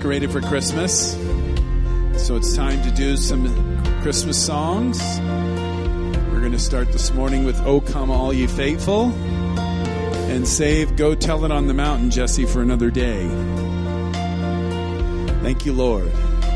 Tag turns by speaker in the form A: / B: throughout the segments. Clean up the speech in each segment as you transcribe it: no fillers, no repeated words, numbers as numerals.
A: decorated for Christmas. So it's time to do some Christmas songs. We're going to start this morning with "O Come All Ye Faithful" and save "Go Tell It on the Mountain," Jesse, for another day. Thank you, Lord.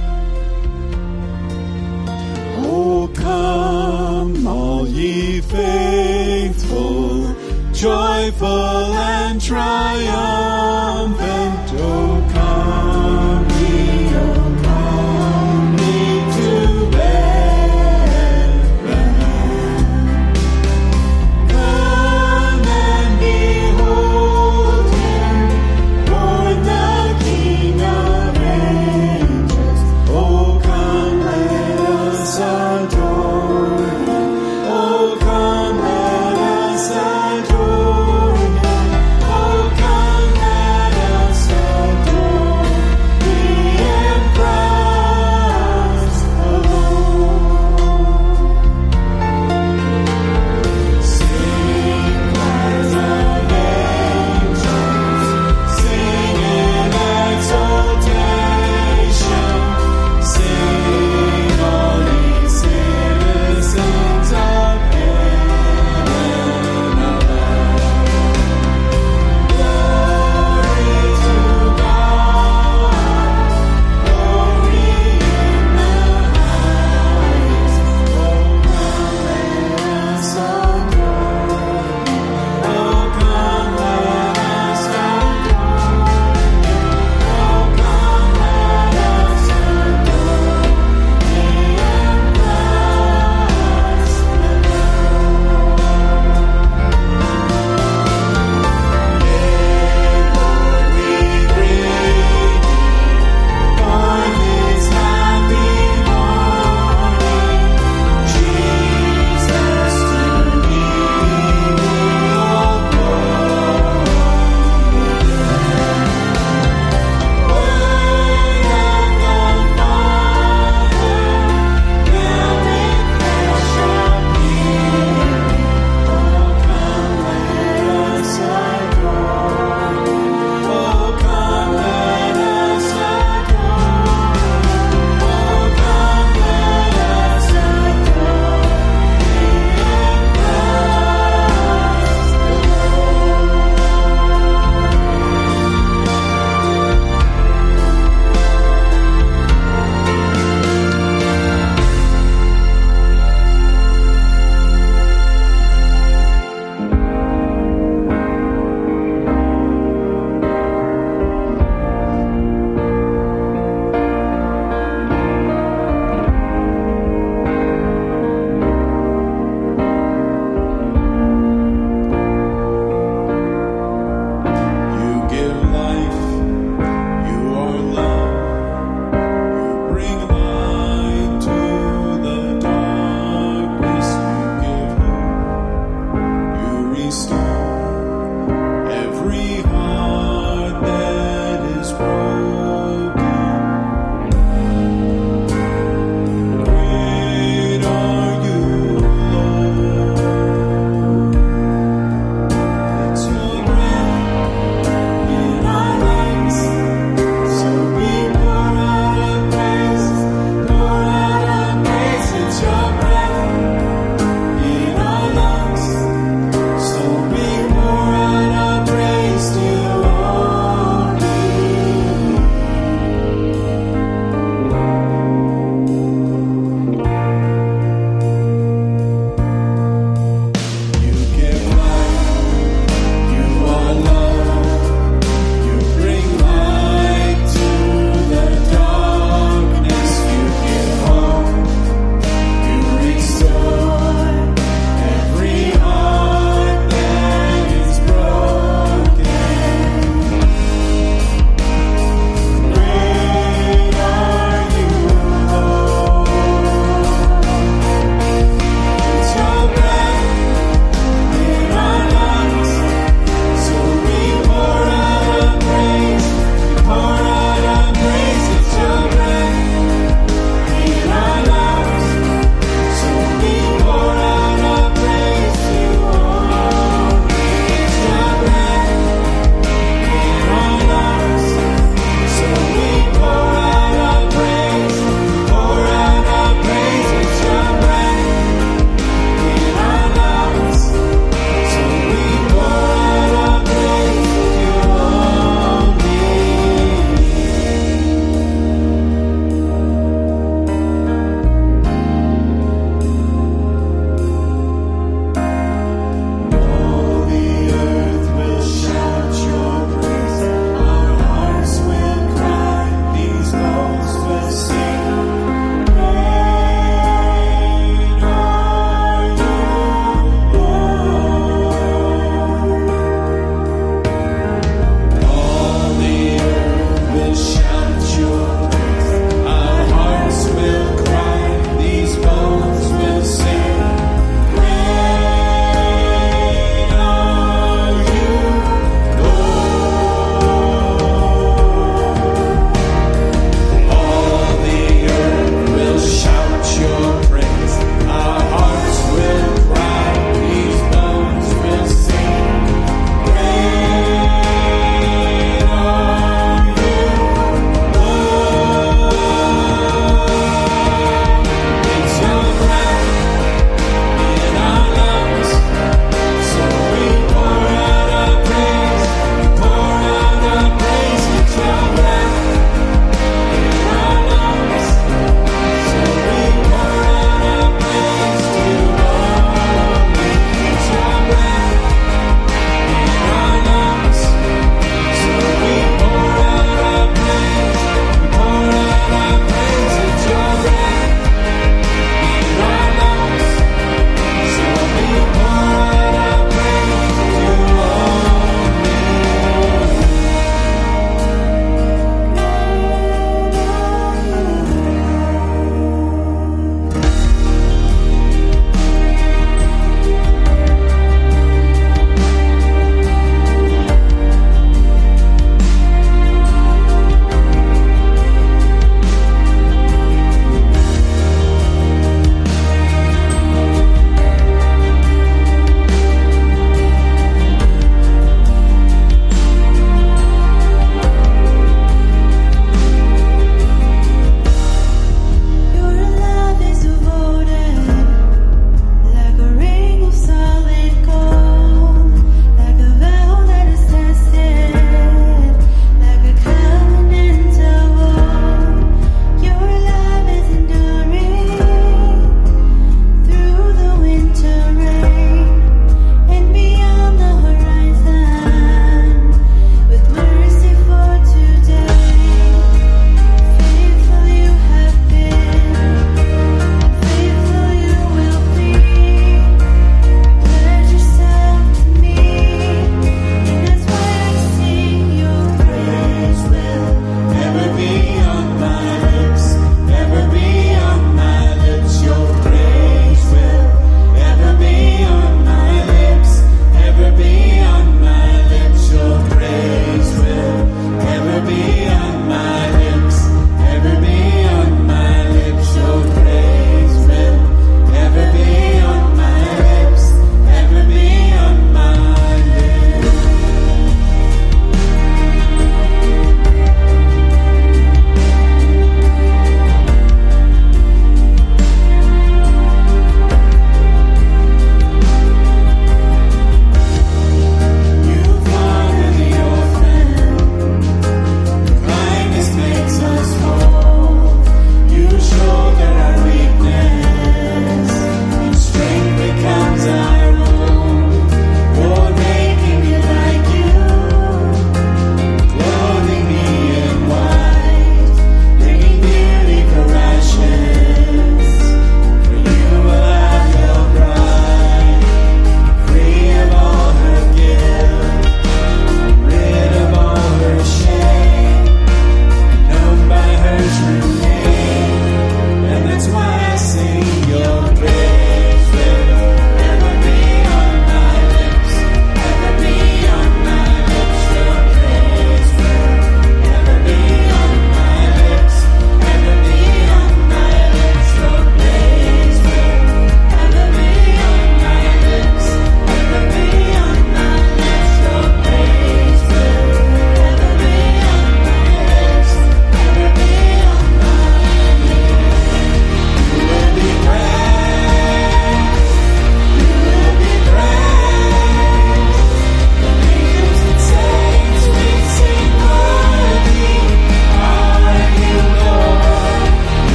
A: O come all ye faithful, joyful and triumphant, O come ye, O come ye to Bethlehem. Come and behold him, born the King of angels. O come, let us adore him. O come, let us adore him. O come, let us adore him.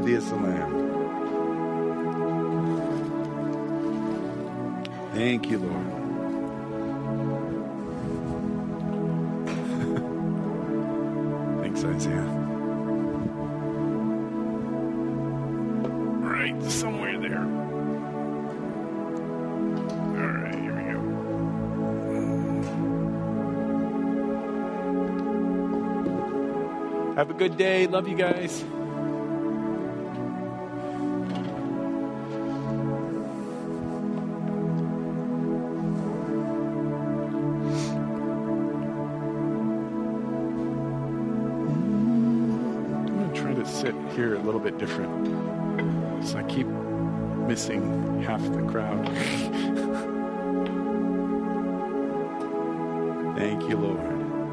A: Worthy is the Lamb. Thank you, Lord. Thanks, Isaiah. Right, somewhere there. All right, here we go. Have a good day. Love you guys. Here a little bit different, so I keep missing half the crowd. Thank you, Lord.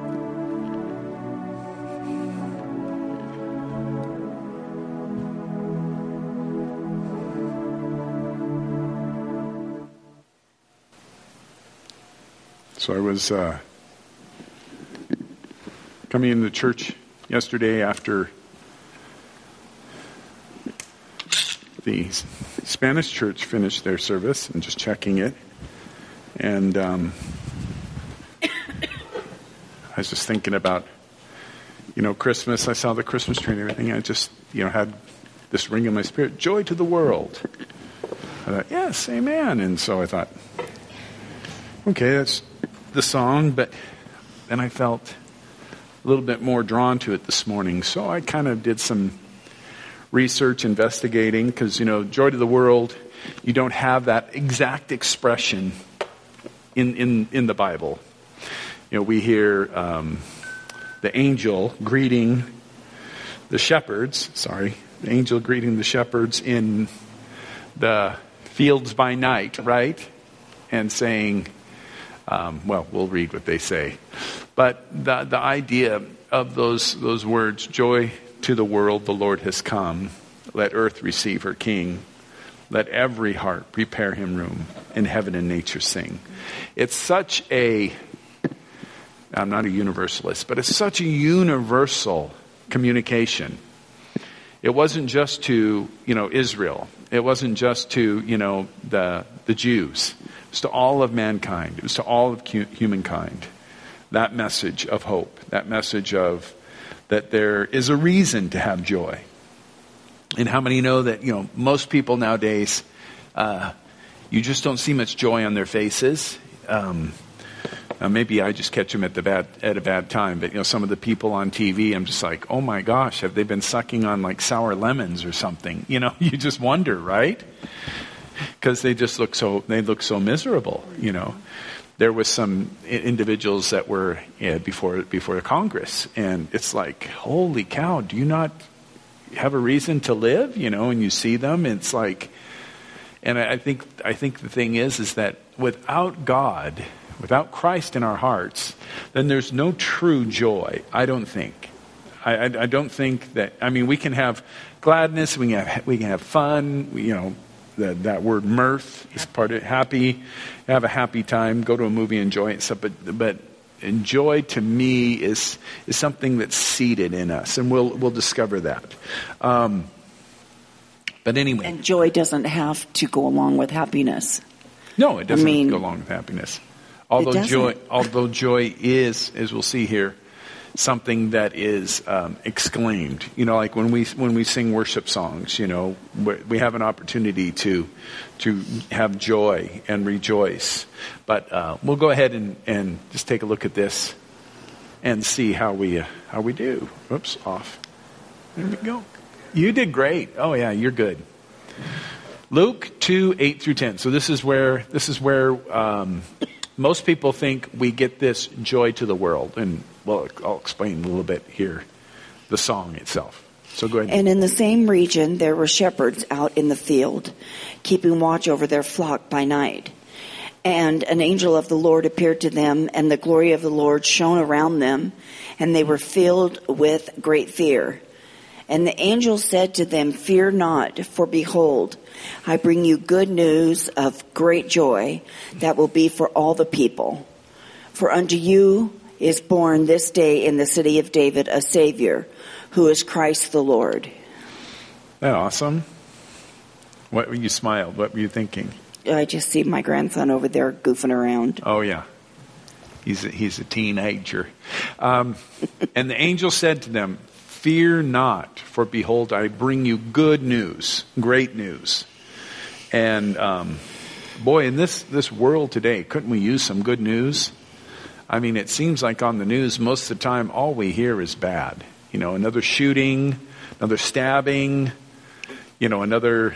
A: So I was coming into church yesterday after the Spanish church finished their service, and just checking it. And I was just thinking about, Christmas. I saw the Christmas tree and everything. I just, had this ring in my spirit, joy to the world. I thought, yes, amen. And so I thought, okay, that's the song. But then I felt a little bit more drawn to it this morning. So I kind of did some research, investigating, because, joy to the world, you don't have that exact expression in the Bible. We hear the angel greeting the shepherds, the angel greeting the shepherds in the fields by night, right? And saying, we'll read what they say. But the idea of those words, joy to the world, the Lord has come. Let earth receive her King. Let every heart prepare him room. In heaven and nature sing. It's such I'm not a universalist, but it's such a universal communication. It wasn't just to, Israel. It wasn't just to, the Jews. It was to all of mankind. It was to all of humankind. That message of hope. That message of that there is a reason to have joy. And how many know that, most people nowadays, you just don't see much joy on their faces. Maybe I just catch them at a bad time. But, some of the people on TV, I'm just like, oh my gosh, have they been sucking on like sour lemons or something? You just wonder, right? Because they look so miserable, There was some individuals that were before the Congress, and it's like, holy cow, do you not have a reason to live? And you see them, it's like, and I think the thing is that without God, without Christ in our hearts, then there's no true joy. I don't think. I don't think that. We can have gladness, we can have fun, that word mirth is part of it. Happy, have a happy time, go to a movie, enjoy it and stuff. But joy to me is something that's seated in us, and we'll discover that. But anyway,
B: and joy doesn't have to go along with happiness.
A: No, it doesn't go along with happiness. Although joy is, as we'll see here, something that is exclaimed. Like when we sing worship songs, we have an opportunity to have joy and rejoice. But we'll go ahead and just take a look at this and see how we do. Oops, off. There we go. You did great. Oh yeah, you're good. Luke 2:8-10. So this is where most people think we get this joy to the world, and I'll explain a little bit here, the song itself. So go ahead.
B: And in the same region, there were shepherds out in the field, keeping watch over their flock by night. And an angel of the Lord appeared to them, and the glory of the Lord shone around them, and they were filled with great fear. And the angel said to them, "Fear not, for behold, I bring you good news of great joy that will be for all the people. For unto you is born this day in the city of David a Savior, who is Christ the Lord."
A: that awesome? What were you smiled? What were you thinking?
B: I just see my grandson over there goofing around.
A: Oh, yeah. He's a teenager. And the angel said to them, "Fear not, for behold, I bring you good news, great news." And boy, in this world today, couldn't we use some good news? I mean, it seems like on the news, most of the time, all we hear is bad. You know, another shooting, another stabbing, you know, another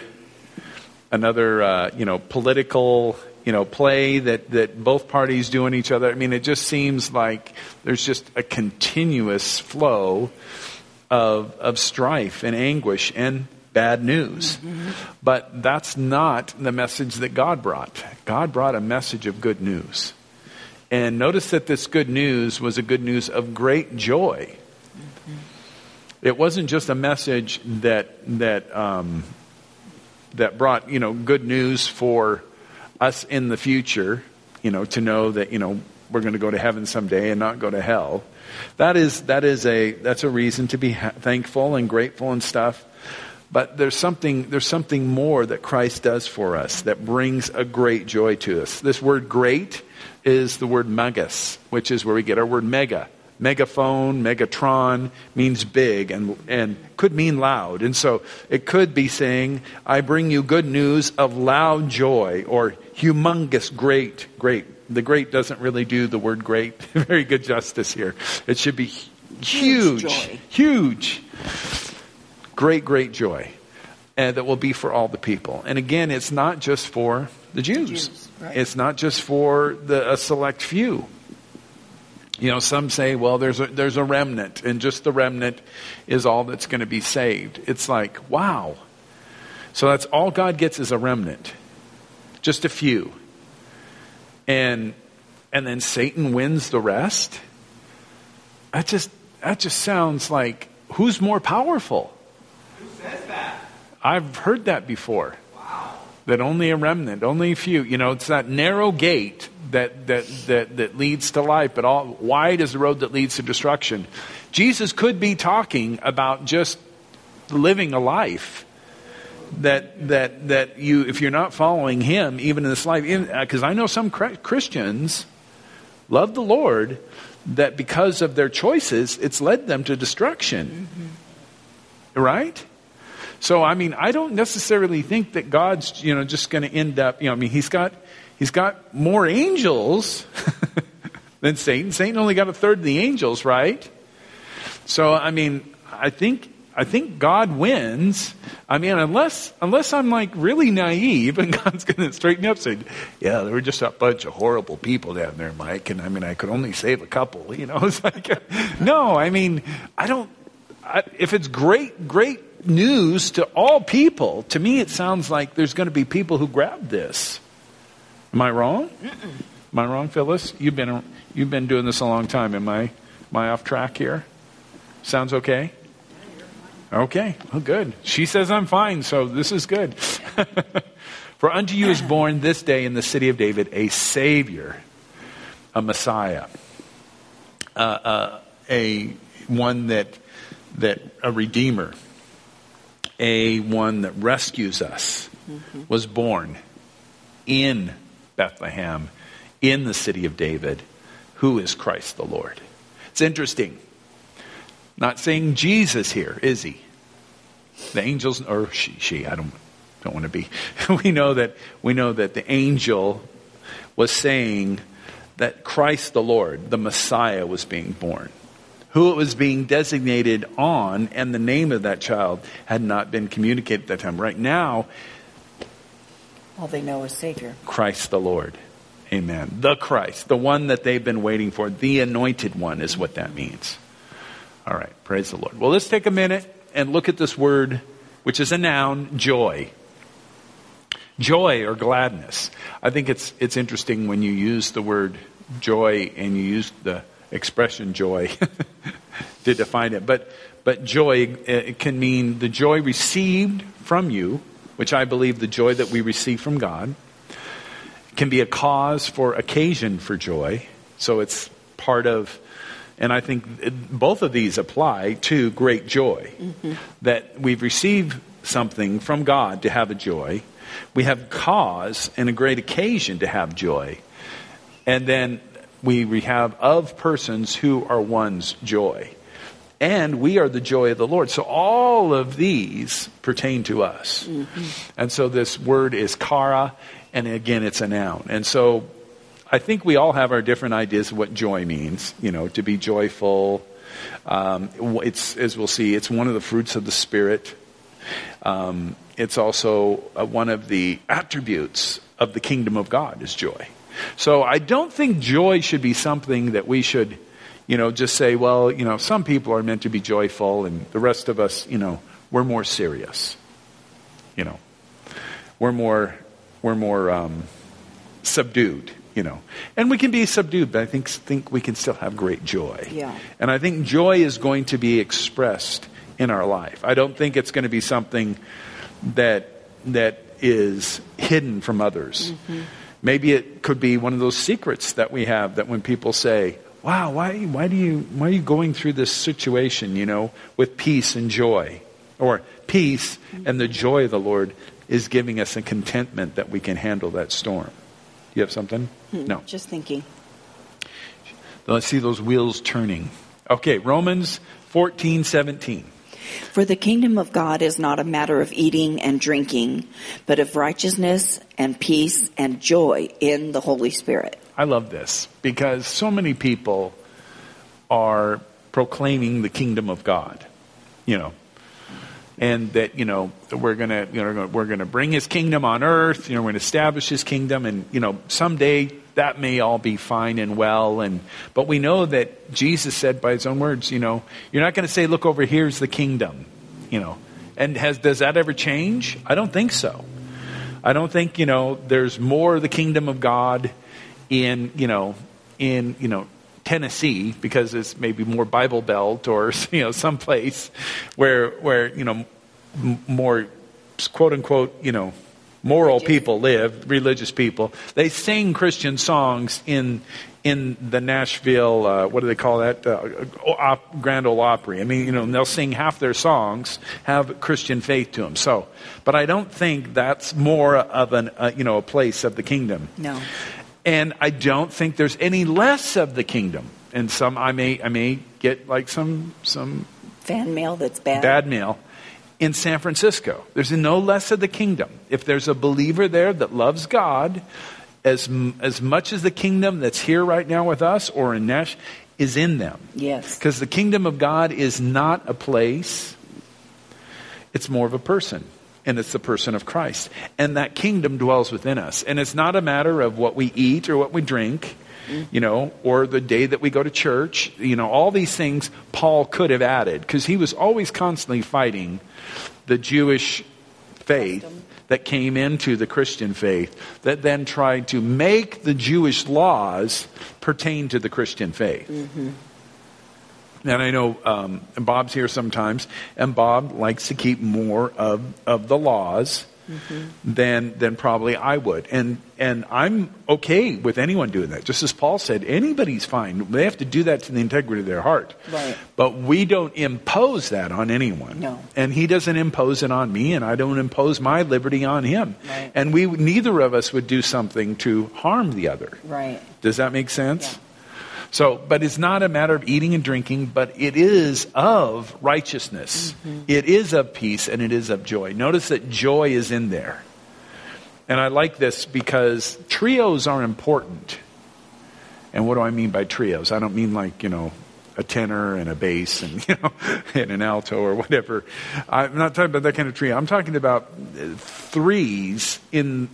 A: political, play that both parties do on each other. I mean, it just seems like there's just a continuous flow of strife and anguish and bad news. Mm-hmm. But that's not the message that God brought. God brought a message of good news. And notice that this good news was a good news of great joy. Mm-hmm. It wasn't just a message that brought, good news for us in the future, to know that, we're going to go to heaven someday and not go to hell. That's a reason to be thankful and grateful and stuff. But there's something more that Christ does for us that brings a great joy to us. This word great is the word megas, which is where we get our word mega. Megaphone, Megatron means big and could mean loud. And so it could be saying, I bring you good news of loud joy or humongous, great. The great doesn't really do the word great very good justice here. It should be huge, great joy. And that will be for all the people. And again, it's not just for the Jews. Right. It's not just for a select few. Some say, well, there's a remnant, and just the remnant is all that's going to be saved. It's like, wow. So that's all God gets is a remnant. Just a few. And then Satan wins the rest? That just sounds like, who's more powerful?
C: Who says that?
A: I've heard that before.
C: Wow.
A: That only a remnant, only a few. It's that narrow gate that leads to life, but all wide is the road that leads to destruction. Jesus could be talking about just living a life that you, if you're not following him, even in this life, because I know some Christians love the Lord, that because of their choices, it's led them to destruction. Mm-hmm. Right? So, I mean, I don't necessarily think that God's, just going to end up, he's got more angels than Satan. Satan only got a third of the angels, right? So, I mean, I think God wins. I mean, unless I'm like really naive and God's going to straighten me up, say, yeah, there were just a bunch of horrible people down there, Mike, and I mean, I could only save a couple. It's like, no, I mean, if it's great news to all people, to me it sounds like there's going to be people who grab this. Am I wrong? Mm-mm. Am I wrong, Phyllis? You've been doing this a long time. Am I off track here? Sounds okay? Okay. Oh, good. She says I'm fine, so this is good. For unto you is born this day in the city of David a Savior, a Messiah, a Redeemer, a one that rescues us, was born in Bethlehem, in the city of David, who is Christ the Lord. It's interesting. Not saying Jesus here, is he? The angels, or she, I don't want to be. We know that the angel was saying that Christ the Lord, the Messiah, was being born. Who it was being designated on, and the name of that child had not been communicated at that time. Right now,
B: all they know is Savior.
A: Christ the Lord. Amen. The Christ, the one that they've been waiting for. The anointed one is what that means. All right, praise the Lord. Well, let's take a minute and look at this word, which is a noun, joy. Joy or gladness. I think it's interesting when you use the word joy and you use the expression joy to define it. But joy, it can mean the joy received from you, which I believe the joy that we receive from God, can be a cause for occasion for joy. So it's part of, and I think both of these apply to great joy. Mm-hmm. That we've received something from God to have a joy. We have cause and a great occasion to have joy. And then we have of persons who are one's joy. And we are the joy of the Lord. So all of these pertain to us. And so this word is chara, and again, it's a noun. And so I think we all have our different ideas of what joy means, to be joyful. It's, as we'll see, it's one of the fruits of the Spirit. It's also one of the attributes of the kingdom of God is joy. So I don't think joy should be something that we should, just say, well, some people are meant to be joyful and the rest of us, we're more serious. We're more subdued, And we can be subdued, but I think we can still have great joy.
B: Yeah.
A: And I think joy is going to be expressed in our life. I don't think it's going to be something that is hidden from others. Maybe it could be one of those secrets that we have, that when people say, wow, why are you going through this situation, with peace and joy? Or peace and the joy of the Lord is giving us a contentment that we can handle that storm. You have something? No.
B: Just thinking.
A: Let's see those wheels turning. Okay, Romans 14:17.
B: For the kingdom of God is not a matter of eating and drinking, but of righteousness and peace and joy in the Holy Spirit.
A: I love this because so many people are proclaiming the kingdom of God, and that, we're going to bring his kingdom on earth, we're going to establish his kingdom, and, someday that may all be fine and well. But we know that Jesus said by his own words, you're not going to say, look, over here's the kingdom, and does that ever change? I don't think so. I don't think, there's more of the kingdom of God in Tennessee, because it's maybe more Bible Belt or, someplace where more quote unquote, moral people live, religious people. They sing Christian songs in the Nashville, what do they call that? Grand Ole Opry. I mean, they'll sing half their songs, have Christian faith to them. So, but I don't think that's more of a place of the kingdom.
B: No.
A: And I don't think there's any less of the kingdom. And I may get like some
B: fan mail that's bad.
A: Bad mail. In San Francisco, there's no less of the kingdom. If there's a believer there that loves God, as much as the kingdom that's here right now with us or in Nash is in them.
B: Yes.
A: Because the kingdom of God is not a place. It's more of a person. And it's the person of Christ. And that kingdom dwells within us. And it's not a matter of what we eat or what we drink, or the day that we go to church. All these things Paul could have added, because he was always constantly fighting the Jewish faith that came into the Christian faith, that then tried to make the Jewish laws pertain to the Christian faith. And I know Bob's here sometimes, and Bob likes to keep more of the laws than probably I would. And I'm okay with anyone doing that. Just as Paul said, anybody's fine. They have to do that to the integrity of their heart.
B: Right.
A: But we don't impose that on anyone.
B: No.
A: And he doesn't impose it on me, and I don't impose my liberty on him.
B: Right.
A: And neither of us would do something to harm the other.
B: Right.
A: Does that make sense?
B: Yeah.
A: So, but it's not a matter of eating and drinking, but it is of righteousness. It is of peace, and it is of joy. Notice that joy is in there. And I like this because trios are important. And what do I mean by trios? I don't mean like, a tenor and a bass and, and an alto or whatever. I'm not talking about that kind of trio. I'm talking about threes in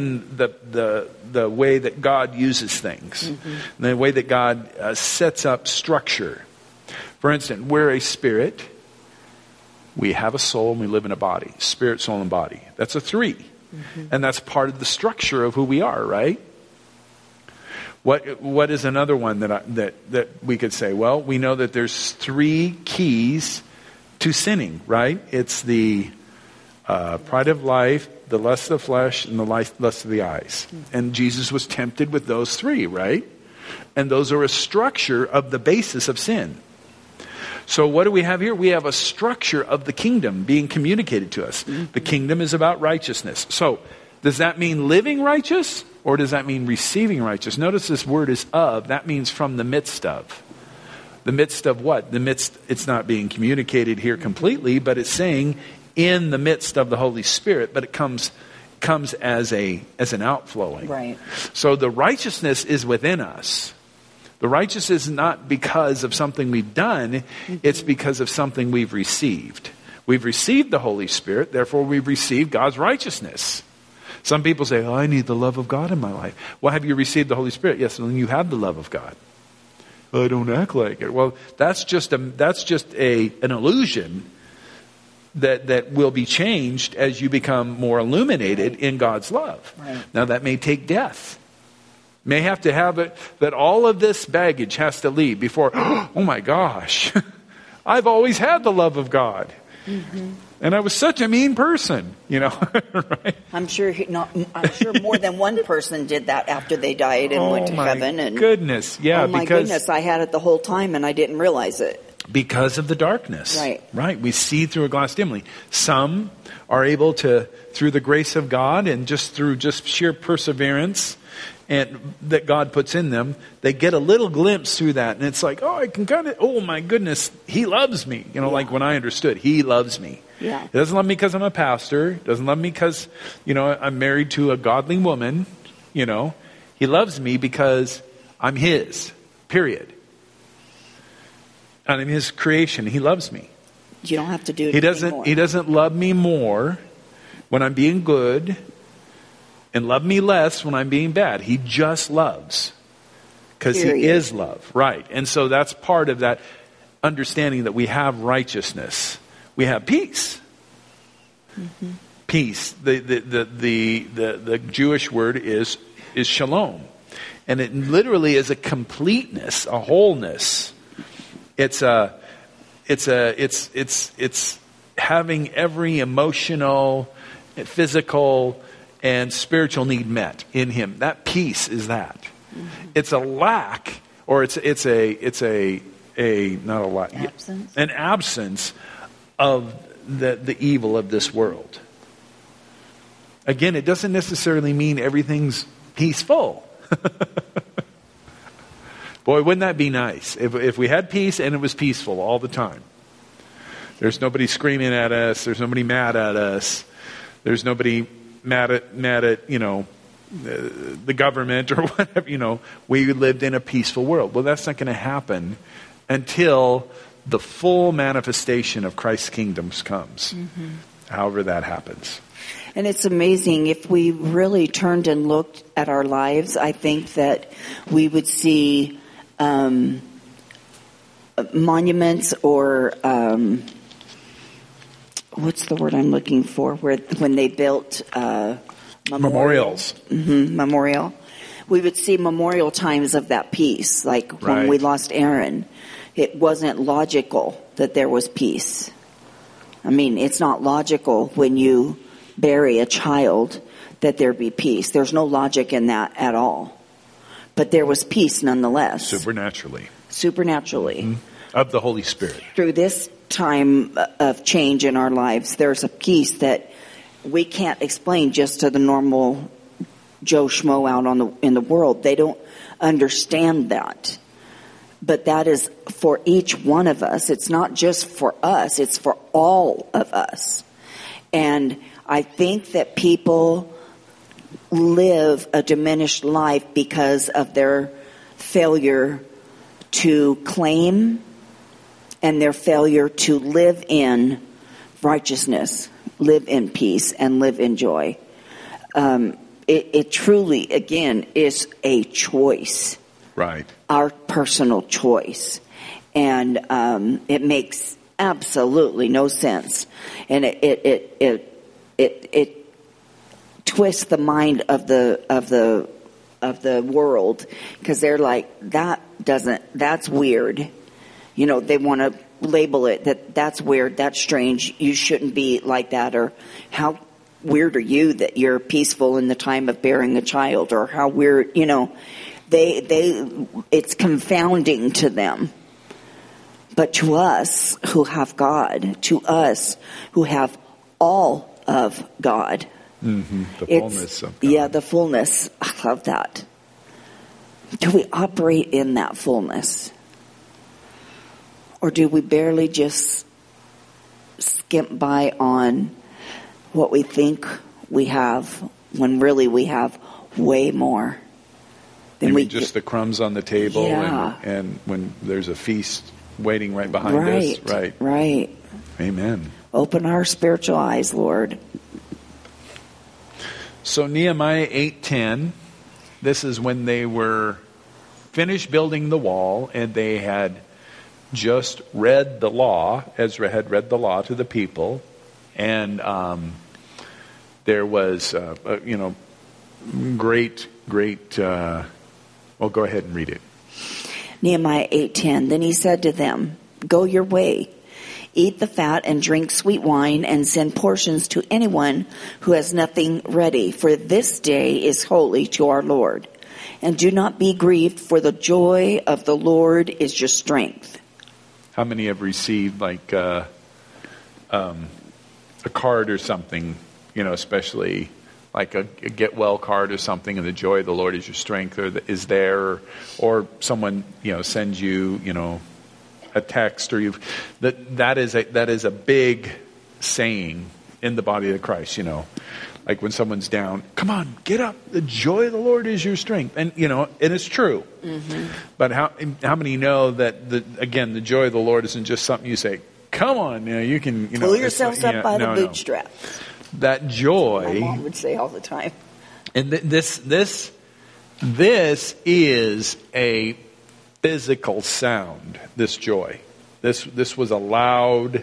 A: the way that God uses things, the way that God sets up structure. For instance, we're a spirit. We have a soul and we live in a body. Spirit, soul, and body. That's a three. And that's part of the structure of who we are, right? What is another one that we could say? Well, we know that there's three keys to sinning, right? It's the pride of life, the lust of the flesh, and the lust of the eyes. And Jesus was tempted with those three, right? And those are a structure of the basis of sin. So what do we have here? We have a structure of the kingdom being communicated to us. Mm-hmm. The kingdom is about righteousness. So does that mean living righteous, or does that mean receiving righteous? Notice this word is of. That means from the midst of. The midst of what? The midst, it's not being communicated here completely, but it's saying in the midst of the Holy Spirit, but it comes as an outflowing.
B: Right.
A: So the righteousness is within us. The righteousness is not because of something we've done, it's because of something we've received. We've received the Holy Spirit, therefore we've received God's righteousness. Some people say, oh, I need the love of God in my life. Well, have you received the Holy Spirit? Yes, then you have the love of God. Well, I don't act like it. Well, that's just an illusion that will be changed as you become more illuminated in God's love.
B: Right.
A: Now, that may take death. May have to have it, that all of this baggage has to leave before, oh my gosh, I've always had the love of God. Mm-hmm. And I was such a mean person, right?
B: I'm sure more than one person did that after they died and went to heaven. And
A: goodness, yeah.
B: Oh my goodness, I had it the whole time and I didn't realize it.
A: Because of the darkness.
B: Right.
A: We see through a glass dimly. Some are able to, through the grace of God and through sheer perseverance and that God puts in them, they get a little glimpse through that. And it's like, oh, I can kind of, oh my goodness, He loves me. Like when I understood, He loves me.
B: Yeah.
A: He doesn't love me because I'm a pastor. He doesn't love me because, I'm married to a godly woman. He loves me because I'm His, period. And I'm His creation. He loves me.
B: You don't have to do it anymore.
A: He doesn't love me more when I'm being good and love me less when I'm being bad. He just loves because He is love. Right. And so that's part of that understanding that we have righteousness. We have peace. Mm-hmm. Peace. The Jewish word is shalom. And it literally is a completeness, a wholeness. It's having every emotional, physical, and spiritual need met in Him. That peace is that. Mm-hmm. It's a lack, or it's a not a lack, an absence of the evil of this world. Again, it doesn't necessarily mean everything's peaceful. Boy, wouldn't that be nice if we had peace and it was peaceful all the time. There's nobody screaming at us. There's nobody mad at us. There's nobody mad at the government or whatever. We lived in a peaceful world. Well, that's not going to happen until the full manifestation of Christ's kingdom comes. Mm-hmm. However that happens.
B: And it's amazing, if we really turned and looked at our lives, I think that we would see monuments or what's the word I'm looking for? When they built
A: memorials.
B: Mm-hmm, memorial. We would see memorial times of that peace, like when we lost Aaron. It wasn't logical that there was peace. I mean, it's not logical when you bury a child that there be peace. There's no logic in that at all. But there was peace nonetheless.
A: Supernaturally.
B: Mm-hmm.
A: Of the Holy Spirit.
B: Through this time of change in our lives, there's a peace that we can't explain just to the normal Joe Schmo out in the world. They don't understand that. But that is for each one of us. It's not just for us. It's for all of us. And I think that people live a diminished life because of their failure to claim and their failure to live in righteousness, live in peace, and live in joy. It truly, again, is a choice.
A: Right.
B: Our personal choice. And it makes absolutely no sense. And it twists the mind of the world, because they're like, that's weird. They want to label it that's weird, that's strange, you shouldn't be like that, or how weird are you that you're peaceful in the time of bearing a child, or how weird, it's confounding to them. But to us who have God, to us who have all of God,
A: The fullness of God.
B: Yeah, the fullness. I love that. Do we operate in that fullness? Or do we barely just skimp by on what we think we have when really we have way more than
A: You mean just the crumbs on the table,
B: Yeah.
A: and when there's a feast waiting right behind us? Right.
B: Right.
A: Amen.
B: Open our spiritual eyes, Lord.
A: So Nehemiah 8:10, this is when they were finished building the wall, and they had just read the law. Ezra had read the law to the people, and there was, great. Well, go ahead and read it.
B: Nehemiah 8:10. Then he said to them, "Go your way. Eat the fat and drink sweet wine, and send portions to anyone who has nothing ready, for this day is holy to our Lord. And do not be grieved, for the joy of the Lord is your strength."
A: How many have received like a card or something, especially like a get well card or something, and the joy of the Lord is your strength, or is there, or someone sends you a text, or that is a big saying in the body of Christ. Like when someone's down, come on, get up. The joy of the Lord is your strength, and and it's true. Mm-hmm. But how many know that the joy of the Lord isn't just something you say? Come on, you can
B: pull yourselves up by the bootstraps.
A: That joy,
B: my mom would say all the time.
A: And this is a physical sound. This joy, this was a loud,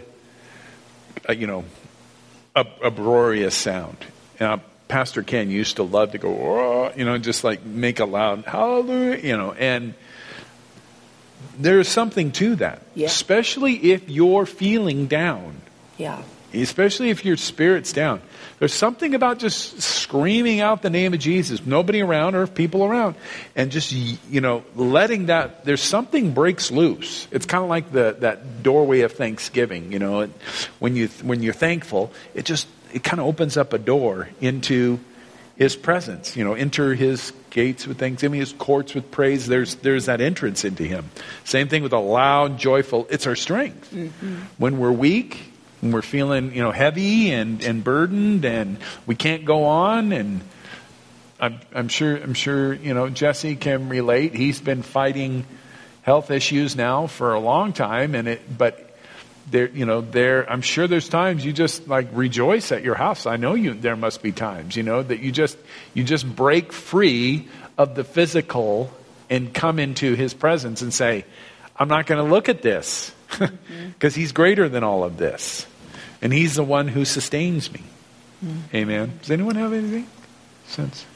A: uproarious sound. Pastor Ken used to love to go, just like make a loud hallelujah, and there's something to that, especially if you're feeling down.
B: Yeah.
A: Especially if your spirit's down. There's something about just screaming out the name of Jesus, nobody around or people around, and just, letting that, there's something breaks loose. It's kind of like that doorway of thanksgiving, when you're thankful, it kind of opens up a door into His presence, enter His gates with thanksgiving, His courts with praise. There's that entrance into Him. Same thing with a loud, joyful, it's our strength. Mm-hmm. When we're weak, when we're feeling, heavy and burdened, and we can't go on, and I'm sure, Jesse can relate. He's been fighting health issues now for a long time, but I'm sure there's times you just like rejoice at your house. I know there must be times, that you just break free of the physical and come into His presence and say, I'm not going to look at this because He's greater than all of this. And He's the one who sustains me. Amen. Does anyone have anything? Sense?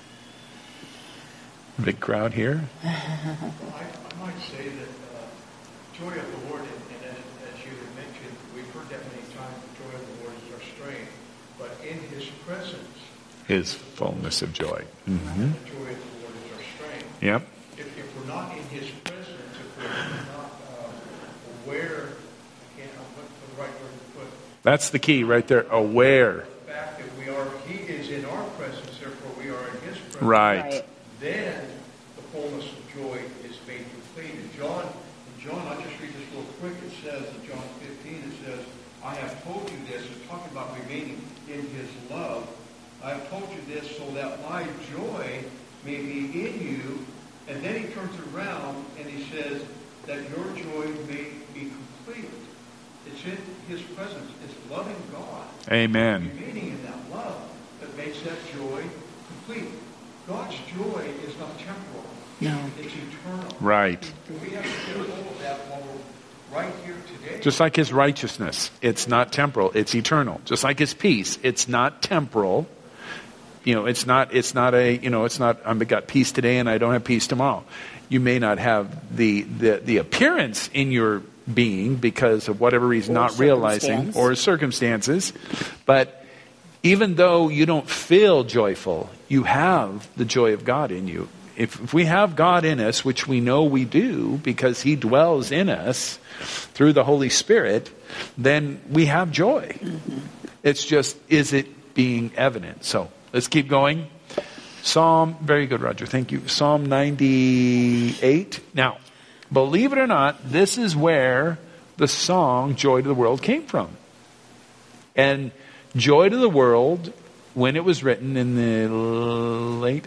A: Big crowd here.
C: I might say that joy of the Lord, and as you had mentioned, we've heard that many times, the joy of the Lord is our strength. But in His presence,
A: His fullness of joy. Mm-hmm.
C: The joy of the Lord is our strength.
A: Yep.
C: If we're not in His presence, if we're not aware, what's the right word to put?
A: That's the key right there. Aware.
C: The fact that He is in our presence, therefore we are in His presence.
A: Right.
C: Then the fullness of joy is made complete. In John, I'll just read this real quick. It says in John 15, it says, I have told you this. It's talking about remaining in His love. I have told you this so that my joy may be in you. And then He turns around and He says that your joy may be complete. It's in His presence. It's loving God.
A: Amen.
C: Remaining in that love that makes that joy complete. God's joy is not temporal.
B: No.
C: It's eternal.
A: Right.
C: We have to get a hold of that while we're right here today.
A: Just like His righteousness, it's not temporal, it's eternal. Just like His peace, it's not temporal. It's not I've got peace today and I don't have peace tomorrow. You may not have the appearance in your being because of whatever reason, not realizing, or circumstances, but even though you don't feel joyful, you have the joy of God in you. if we have God in us, which we know we do because he dwells in us through the Holy Spirit, then we have joy. Mm-hmm. It's just, is it being evident? So let's keep going. Very good, Roger. Thank you. Psalm 98. Now, believe it or not, this is where the song Joy to the World came from. And Joy to the World, when it was written in the late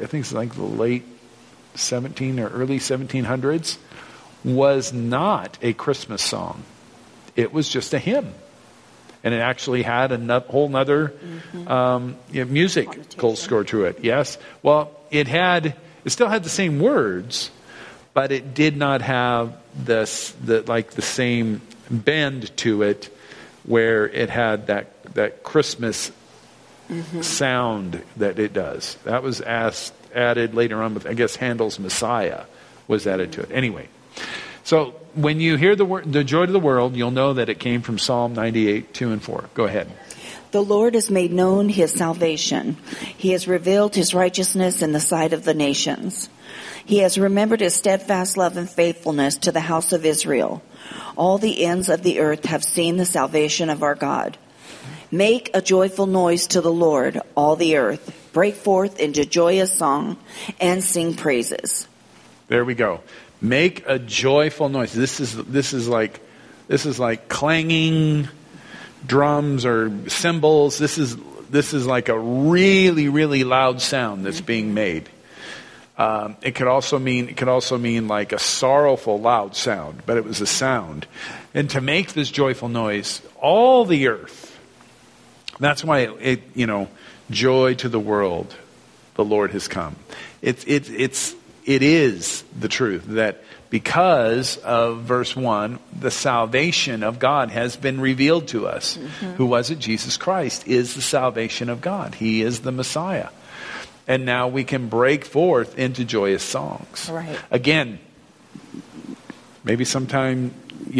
A: 17 or early 1700s, was not a Christmas song. It was just a hymn. And it actually had a whole nother musical score to it. Yes. Well, it still had the same words, but it did not have the same bend to it, where it had that Christmas sound that it does. That was added later on with, I guess, Handel's Messiah was added to it. Anyway, so when you hear the Joy to the World, you'll know that it came from Psalm 98, 2 and 4. Go ahead.
B: The Lord has made known his salvation. He has revealed his righteousness in the sight of the nations. He has remembered his steadfast love and faithfulness to the house of Israel. All the ends of the earth have seen the salvation of our God. Make a joyful noise to the Lord, all the earth. Break forth into joyous song and sing praises. There we go.
A: Make a joyful noise. This is like clanging drums or cymbals. This is like a really, really loud sound that's being made. It could also mean like a sorrowful loud sound, but it was a sound. And to make this joyful noise, all the earth. That's why joy to the world, the Lord has come. It is the truth that because of verse 1, the salvation of God has been revealed to us. Mm-hmm. Who was it? Jesus Christ is the salvation of God. He is the Messiah. And now we can break forth into joyous songs.
B: Right.
A: Again, maybe sometime,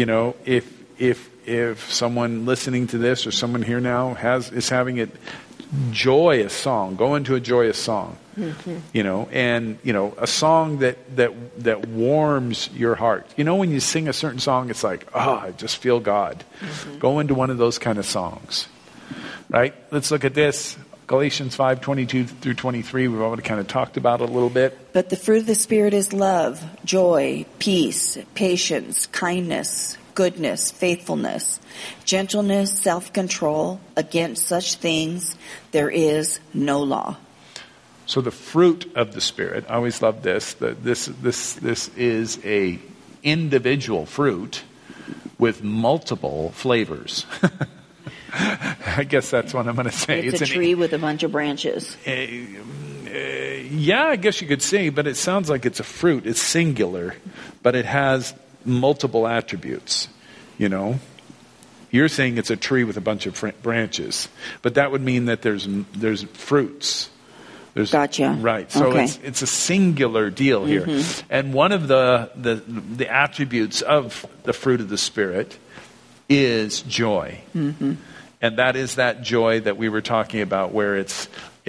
A: if someone listening to this or someone here now is having a joyous song, go into a joyous song. Mm-hmm. A song that warms your heart. When you sing a certain song, it's like, I just feel God. Mm-hmm. Go into one of those kind of songs. Right? Let's look at this. Galatians 5:22 through 23, we've already kind of talked about it a little bit.
B: But the fruit of the Spirit is love, joy, peace, patience, kindness, goodness, faithfulness, gentleness, self-control. Against such things there is no law.
A: So the fruit of the Spirit, I always love this. This is a individual fruit with multiple flavors. I guess that's what I'm going to say.
B: It's a tree with a bunch of branches.
A: Yeah, I guess you could say, but it sounds like it's a fruit. It's singular, but it has multiple attributes, You're saying it's a tree with a bunch of branches, but that would mean that there's fruits.
B: Gotcha.
A: Right. So
B: okay.
A: It's a singular deal here. Mm-hmm. And one of the attributes of the fruit of the Spirit is joy. Mm-hmm. And that is that joy that we were talking about, where it's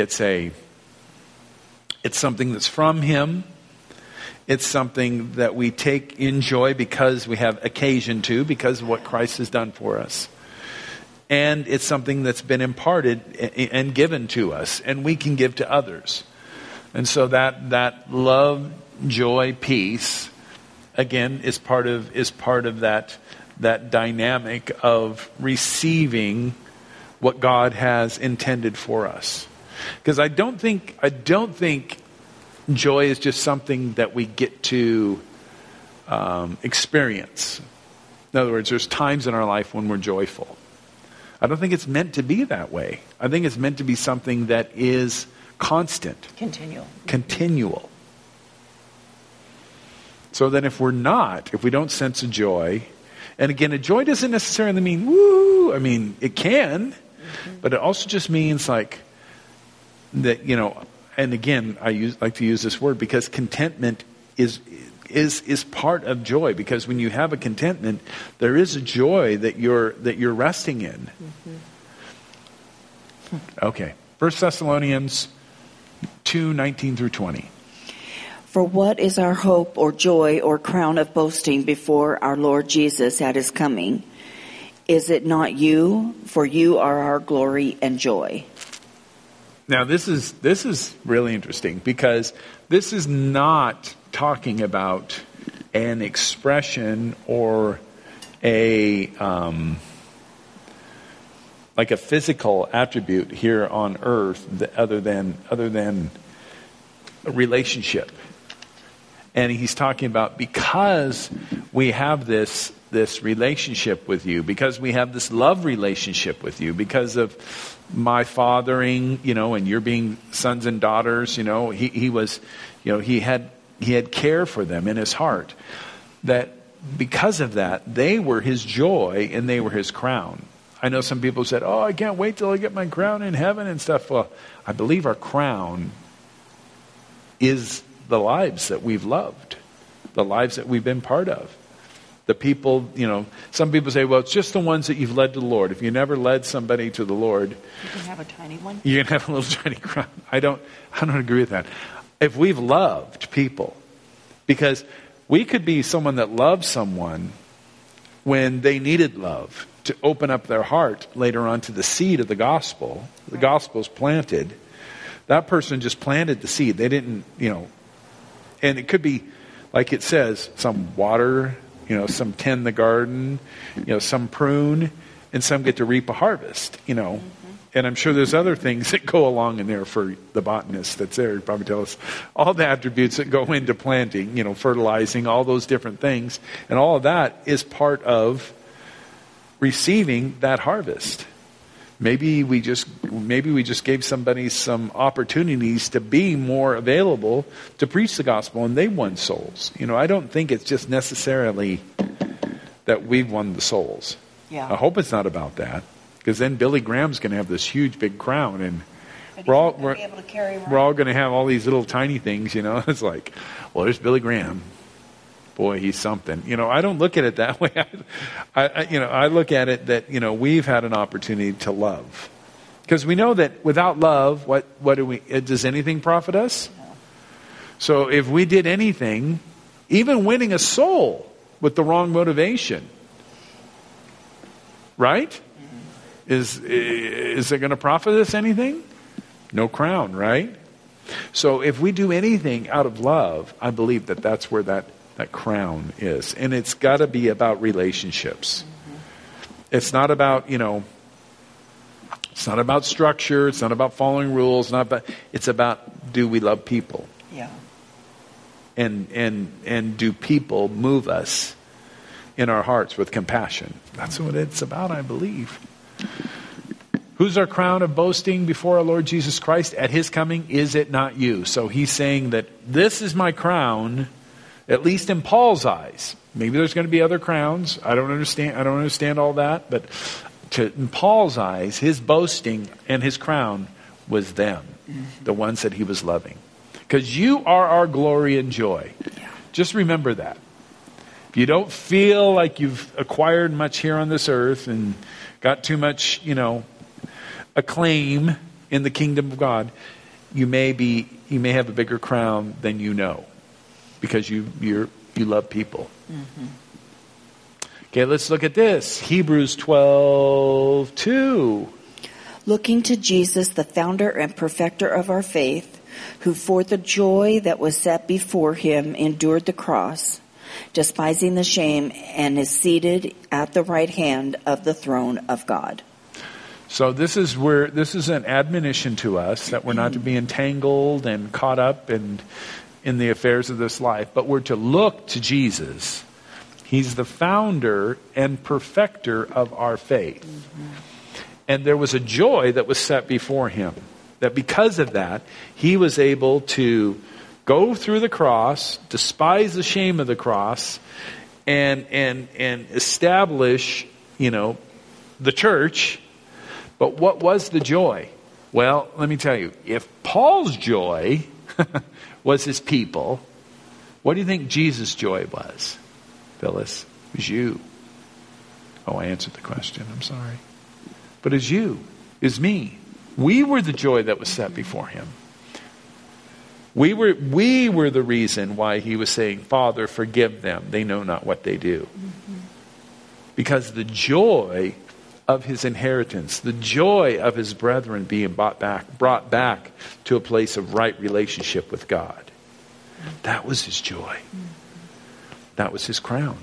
A: something that's from Him. It's something that we take in joy because we have occasion to, because of what Christ has done for us. And it's something that's been imparted and given to us, and we can give to others. And so that love, joy, peace, again, is part of that dynamic of receiving what God has intended for us. Because I don't think joy is just something that we get to experience. In other words, there's times in our life when we're joyful. I don't think it's meant to be that way. I think it's meant to be something that is constant. Continual. So then if we don't sense a joy, and again, a joy doesn't necessarily mean woo. I mean, it can, but it also just means like that, and again, like to use this word because contentment is part of joy, because when you have a contentment, there is a joy that you're resting in. Okay. 1 Thessalonians 2:19 through 20.
B: For what is our hope or joy or crown of boasting before our Lord Jesus at his coming? Is it not you? For you are our glory and joy.
A: Now this is really interesting, because this is not talking about an expression or a like a physical attribute here on earth other than a relationship. And he's talking about, because we have this relationship with you, because we have this love relationship with you, because of my fathering, and you're being sons and daughters, he was, he had care for them in his heart. That because of that, they were his joy and they were his crown. I know some people said, "Oh, I can't wait till I get my crown in heaven and stuff." Well, I believe our crown is the lives that we've loved, the lives that we've been part of. The people, some people say, well, it's just the ones that you've led to the Lord. If you never led somebody to the Lord,
B: You can have a tiny one.
A: you can have a little tiny crown. I don't agree with that. If we've loved people, because we could be someone that loved someone when they needed love, to open up their heart later on to the seed of the gospel. The gospel's planted. That person just planted the seed. They didn't, and it could be, like it says, some water, some tend the garden, some prune, and some get to reap a harvest, And I'm sure there's other things that go along in there for the botanist that's there. He'd probably tell us all the attributes that go into planting, fertilizing, all those different things. And all of that is part of receiving that harvest. Maybe we just gave somebody some opportunities to be more available to preach the gospel, and they won souls. I don't think it's just necessarily that we've won the souls.
B: Yeah.
A: I hope it's not about that, because then Billy Graham's going to have this huge big crown, and we're all going to have all these little tiny things. It's like, well, there's Billy Graham. Boy, he's something. I don't look at it that way. I look at it that, we've had an opportunity to love. Because we know that without love, what does anything profit us? No. So if we did anything, even winning a soul with the wrong motivation, right? Mm-hmm. Is it going to profit us anything? No crown, right? So if we do anything out of love, I believe that's where that crown is. And it's got to be about relationships. Mm-hmm. It's not about, it's not about structure. It's not about following rules. It's about, do we love people?
B: Yeah.
A: And do people move us in our hearts with compassion? That's what it's about, I believe. Who's our crown of boasting before our Lord Jesus Christ at his coming? Is it not you? So he's saying that this is my crown, at least in Paul's eyes. Maybe there's going to be other crowns. I don't understand all that. But in Paul's eyes, his boasting and his crown was them, the ones that he was loving. Because you are our glory and joy. Yeah. Just remember that. If you don't feel like you've acquired much here on this earth and got too much, acclaim in the kingdom of God, you may have a bigger crown than you know. Because you love people. Mm-hmm. Okay, let's look at this. Hebrews 12:2.
B: Looking to Jesus, the founder and perfecter of our faith, who for the joy that was set before him endured the cross, despising the shame, and is seated at the right hand of the throne of God.
A: So this is an admonition to us that we're not to be entangled and caught up in the affairs of this life, but we're to look to Jesus. He's the founder and perfecter of our faith. Mm-hmm. And there was a joy that was set before him, that because of that, he was able to go through the cross, despise the shame of the cross, and establish, the church. But what was the joy? Well, let me tell you, if Paul's joy was his people, what do you think Jesus' joy was? Phyllis, it was you. Oh, I answered the question. I'm sorry. But it's you. It's me. We were the joy that was set before him.
D: We were the reason why he was saying, Father, forgive them. They know not what they do. Mm-hmm. Because the joy of his inheritance, the joy of his brethren being brought back to a place of right relationship with God. That was his joy. That was his crown.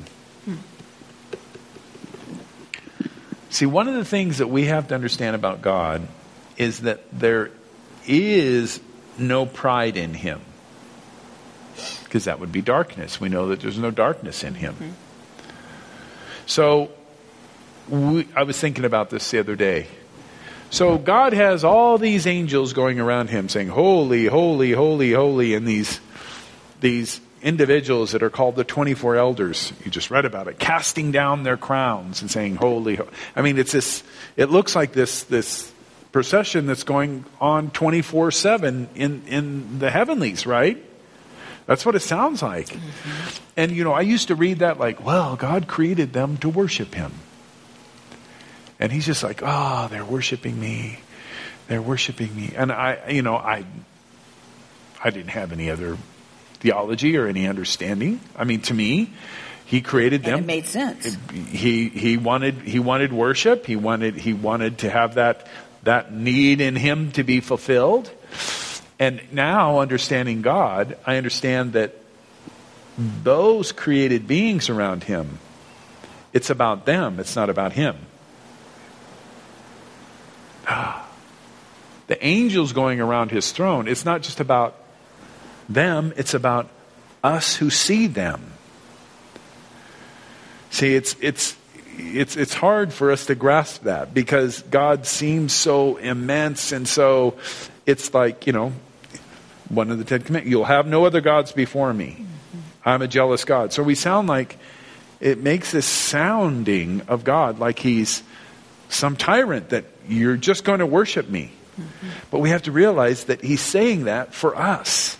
D: See, one of the things that we have to understand about God is that there is no pride in him. Because that would be darkness. We know that there's no darkness in him. Mm-hmm. So, I was thinking about this the other day. So God has all these angels going around him saying, holy, holy, holy, holy, and these individuals that are called the 24 elders, you just read about it, casting down their crowns and saying, holy, holy. I mean, it looks like this procession that's going on 24/7 in the heavenlies, right? That's what it sounds like. Mm-hmm. And, I used to read that like, well, God created them to worship him. And he's just like, oh, they're worshiping me. They're worshiping me. And I didn't have any other theology or any understanding. I mean, to me, he created them.
B: And it made sense.
D: He wanted worship. He wanted to have that need in him to be fulfilled. And now, understanding God, I understand that those created beings around him, it's about them. It's not about him. The angels going around his throne, it's not just about them, it's about us who see them. See, it's hard for us to grasp that because God seems so immense, and so it's like, one of the 10 Commandments, you'll have no other gods before me. I'm a jealous God. So we sound like, it makes this sounding of God like he's some tyrant that you're just going to worship me. Mm-hmm. But we have to realize that he's saying that for us.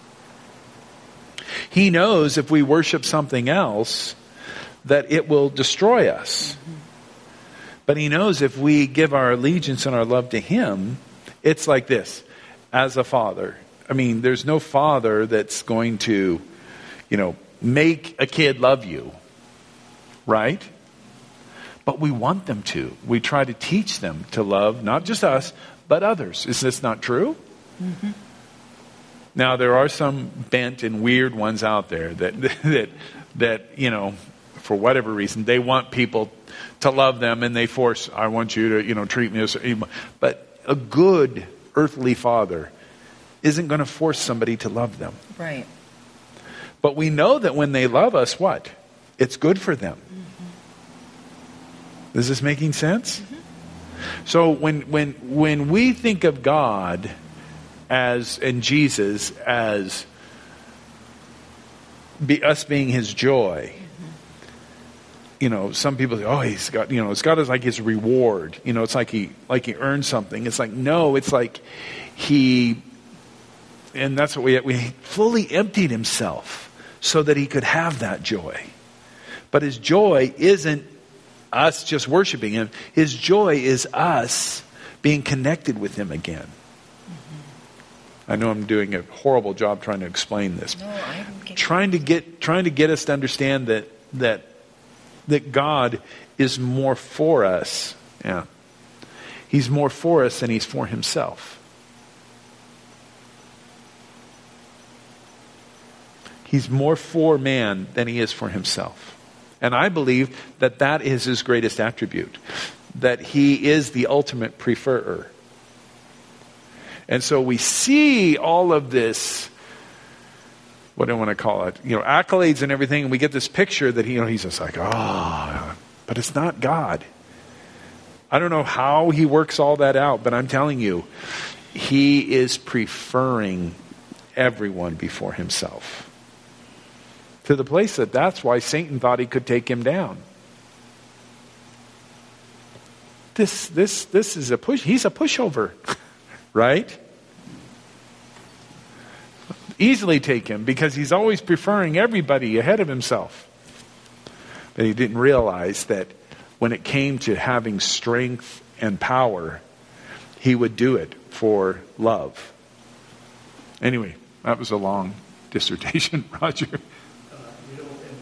D: He knows if we worship something else that it will destroy us. Mm-hmm. But he knows if we give our allegiance and our love to him, it's like this. As a father, I mean, there's no father that's going to, make a kid love you. Right? But we want them to. We try to teach them to love not just us, but others. Is this not true? Mm-hmm. Now, there are some bent and weird ones out there that for whatever reason, they want people to love them and they force, I want you to, treat me as... But a good earthly father isn't going to force somebody to love them.
B: Right.
D: But we know that when they love us, what? It's good for them. Is this making sense? Mm-hmm. So when we think of God and Jesus as us being his joy, some people say, oh, he's got, it's got as like his reward. It's like he earned something. It's like, no, it's like and that's what we fully emptied himself so that he could have that joy. But his joy isn't us just worshiping him. His joy is us being connected with him again. Mm-hmm. I know I'm doing a horrible job trying to explain this.
B: No, I'm
D: trying to get us to understand that God is more for us. Yeah. He's more for us than he's for himself. He's more for man than he is for himself. And I believe that is his greatest attribute. That he is the ultimate preferer. And so we see all of this, what do I want to call it? Accolades and everything. And we get this picture that he's just like, but it's not God. I don't know how he works all that out, but I'm telling you, he is preferring everyone before himself. To the place that's why Satan thought he could take him down. This is a push. He's a pushover, right? Easily take him because he's always preferring everybody ahead of himself. But he didn't realize that when it came to having strength and power, he would do it for love. Anyway, That was a long dissertation, Roger.
C: And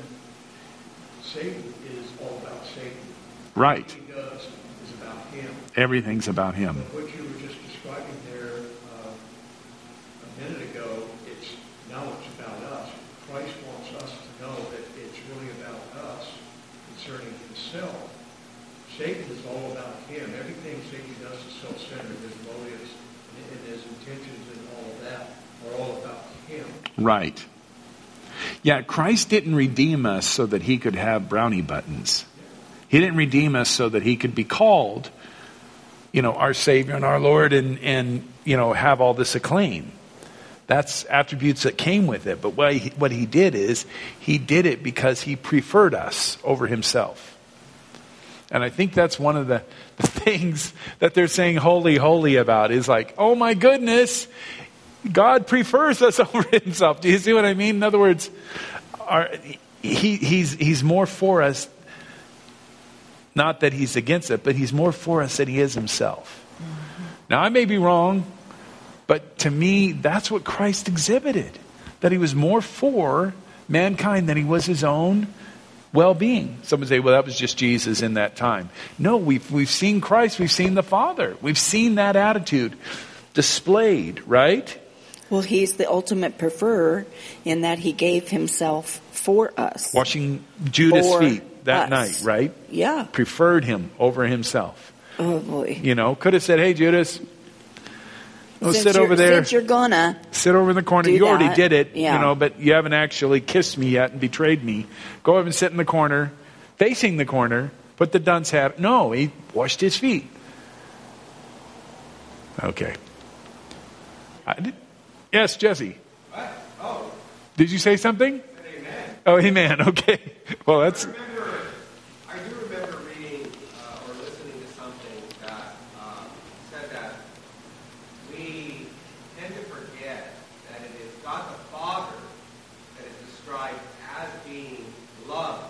C: Satan is all about Satan.
D: Right.
C: What he does is about him.
D: Everything's about him.
C: What you were just describing there a minute ago, now it's about us. Christ wants us to know that it's really about us concerning himself. Satan is all about him. Everything Satan does is self-centered. His motives and his intentions and all of that are all about him.
D: Right. Yeah, Christ didn't redeem us so that he could have brownie buttons. He didn't redeem us so that he could be called, our Savior and our Lord and have all this acclaim. That's attributes that came with it. But what he did is, he did it because he preferred us over himself. And I think that's one of the things that they're saying holy, holy about is like, oh my goodness, God prefers us over himself. Do you see what I mean? In other words, he's more for us. Not that he's against it, but he's more for us than he is himself. Mm-hmm. Now, I may be wrong, but to me, that's what Christ exhibited. That he was more for mankind than he was his own well-being. Some would say, well, that was just Jesus in that time. No, we've seen Christ, we've seen the Father. We've seen that attitude displayed, right?
B: Well, he's the ultimate preferer in that he gave himself for us.
D: Washing Judas' feet that
B: us.
D: night, right?
B: Yeah.
D: Preferred him over himself.
B: Oh, boy.
D: Could have said, hey, Judas, sit over there.
B: Since you're gonna
D: sit over in the corner. You already did it,
B: yeah.
D: But you haven't actually kissed me yet and betrayed me. Go over and sit in the corner, facing the corner, put the dunce hat. No, he washed his feet. Okay. Yes, Jesse.
E: What? Oh.
D: Did you say something?
E: Amen.
D: Oh, amen. Okay. Well, that's...
E: I do remember reading or listening to something that said that we tend to forget that it is God the Father that is described as being love.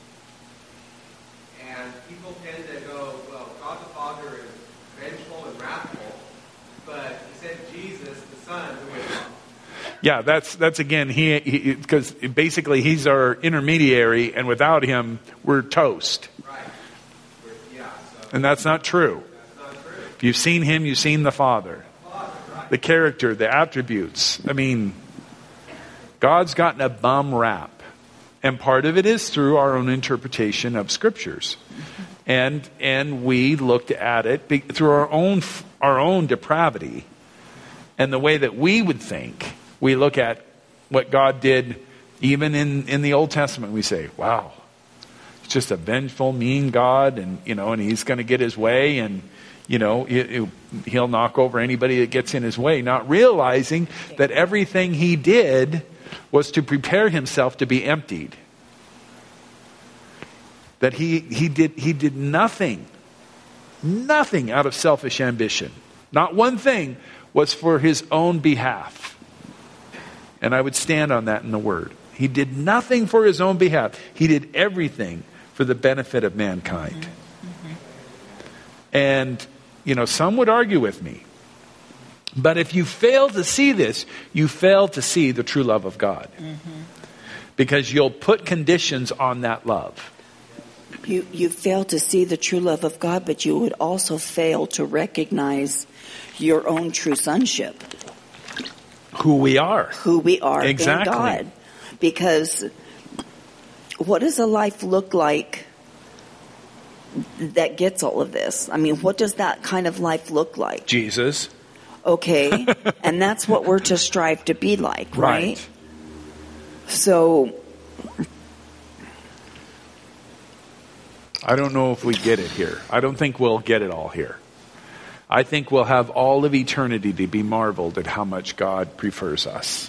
E: And people tend to go, well, God the Father is vengeful and wrathful, but he said Jesus, the Son, who is love.
D: Yeah, that's again, he because basically he's our intermediary, and without him, we're toast.
E: Right.
D: And that's not true.
E: That's not true.
D: If you've seen him, you've seen the Father.
E: Right.
D: The character, the attributes. I mean, God's gotten a bum rap. And part of it is through our own interpretation of scriptures. And we looked at it through our own depravity. And the way that we would think, we look at what God did even in the Old Testament. We say, wow, it's just a vengeful, mean God, and he's going to get his way, and he'll knock over anybody that gets in his way, not realizing that everything he did was to prepare himself to be emptied. That he did nothing out of selfish ambition. Not one thing was for his own behalf. And I would stand on that in the Word. He did nothing for his own behalf. He did everything for the benefit of mankind. Mm-hmm. And, some would argue with me. But if you fail to see this, you fail to see the true love of God. Mm-hmm. Because you'll put conditions on that love.
B: You fail to see the true love of God, but you would also fail to recognize your own true sonship.
D: Who we are.
B: Exactly. In God. Because what does a life look like that gets all of this? I mean, what does that kind of life look like?
D: Jesus.
B: Okay. And that's what we're to strive to be like, right? So
D: I don't know if we get it here. I don't think we'll get it all here. I think we'll have all of eternity to be marveled at how much God prefers us.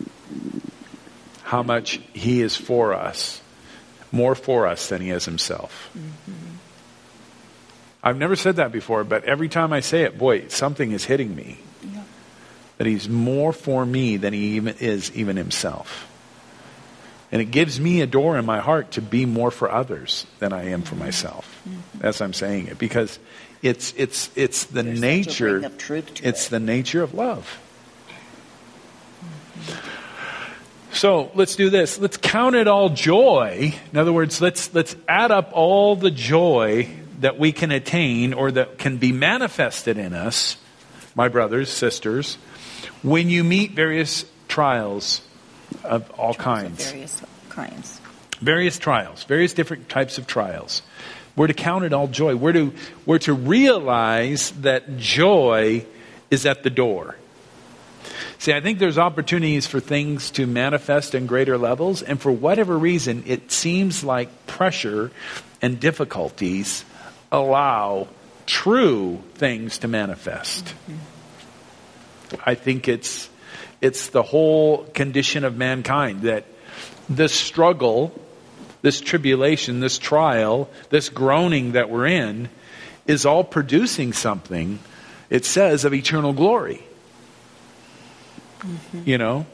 D: How much he is for us. More for us than he is himself. Mm-hmm. I've never said that before, but every time I say it, boy, something is hitting me. Yeah. That he's more for me than he is himself. And it gives me a door in my heart to be more for others than I am for myself. Mm-hmm. As I'm saying it, because it's the nature. It's the nature of love. So let's do this. Let's count it all joy. In other words, let's add up all the joy that we can attain or that can be manifested in us, my brothers, sisters, when you meet various trials of all kinds.
B: Various kinds.
D: Various trials, various different types of trials. We're to count it all joy. We're to realize that joy is at the door. See, I think there's opportunities for things to manifest in greater levels, and for whatever reason, it seems like pressure and difficulties allow true things to manifest. Mm-hmm. I think it's the whole condition of mankind that this struggle, this tribulation, this trial, this groaning that we're in is all producing something, it says, of eternal glory. Mm-hmm. You know,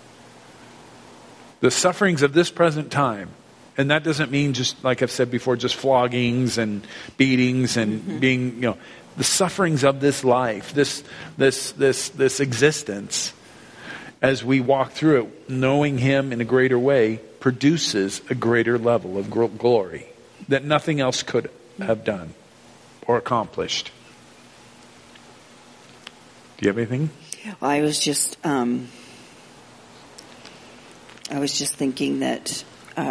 D: the sufferings of this present time, and that doesn't mean just, like I've said before, just floggings and beatings and mm-hmm. being, you know, the sufferings of this life, this existence, as we walk through it, knowing Him in a greater way, produces a greater level of glory that nothing else could have done or accomplished. Do you have anything?
B: I was just thinking that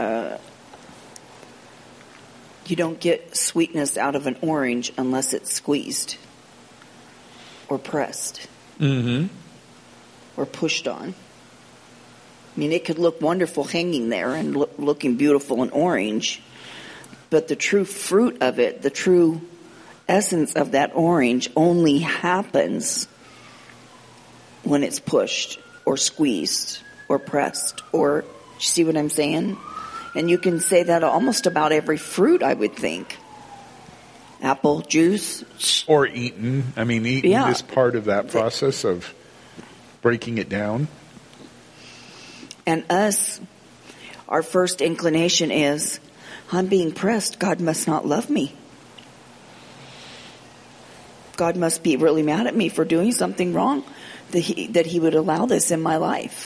B: you don't get sweetness out of an orange unless it's squeezed or pressed
D: mm-hmm.
B: or pushed on. I mean, it could look wonderful hanging there and looking beautiful in orange, but the true fruit of it, the true essence of that orange only happens when it's pushed or squeezed or pressed, or, you see what I'm saying? And you can say that almost about every fruit, I would think. Apple juice.
D: Or eaten. I mean, eaten is part of that process of breaking it down.
B: And us, our first inclination is, I'm being pressed. God must not love me. God must be really mad at me for doing something wrong, that he would allow this in my life.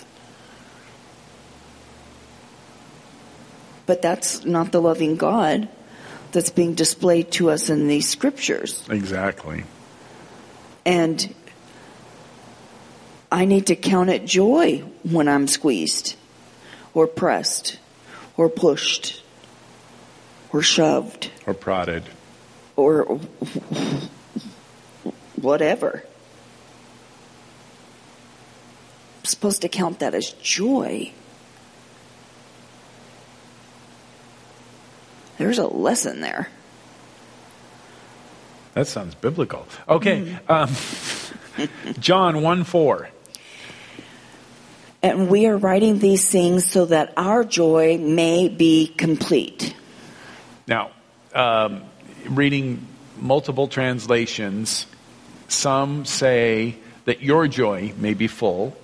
B: But that's not the loving God that's being displayed to us in these scriptures.
D: Exactly.
B: And I need to count it joy when I'm squeezed or pressed or pushed or shoved
D: or prodded
B: or whatever. I'm supposed to count that as joy. There's a lesson there.
D: That sounds biblical. Okay. John 1:4.
B: And we are writing these things so that our joy may be complete.
D: Now, reading multiple translations, some say that your joy may be full.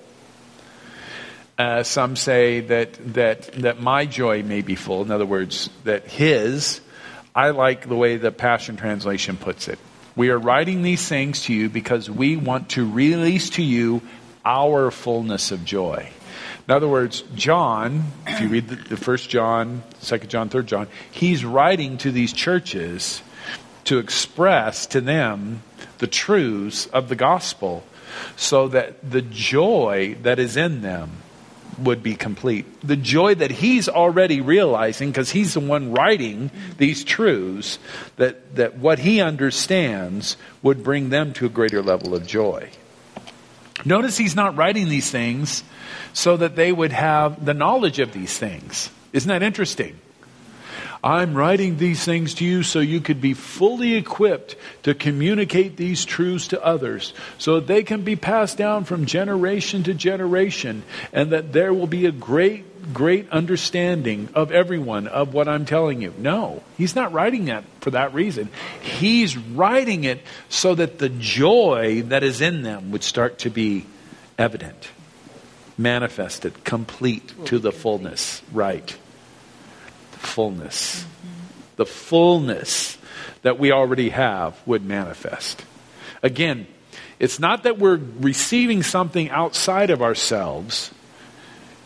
D: Some say that my joy may be full. In other words, that his. I like the way the Passion Translation puts it. We are writing these things to you because we want to release to you our fullness of joy. In other words, John, if you read the 1 John, 2 John, 3 John, he's writing to these churches to express to them the truths of the gospel so that the joy that is in them would be complete. The joy that he's already realizing, because he's the one writing these truths, that what he understands would bring them to a greater level of joy. Notice he's not writing these things so that they would have the knowledge of these things. Isn't that interesting? I'm writing these things to you so you could be fully equipped to communicate these truths to others, so that they can be passed down from generation to generation, and that there will be a great understanding of everyone of what I'm telling you. No, he's not writing that for that reason. He's writing it so that the joy that is in them would start to be evident, manifested, complete to the fullness. Right. Fullness. The fullness that we already have would manifest. Again, it's not that we're receiving something outside of ourselves,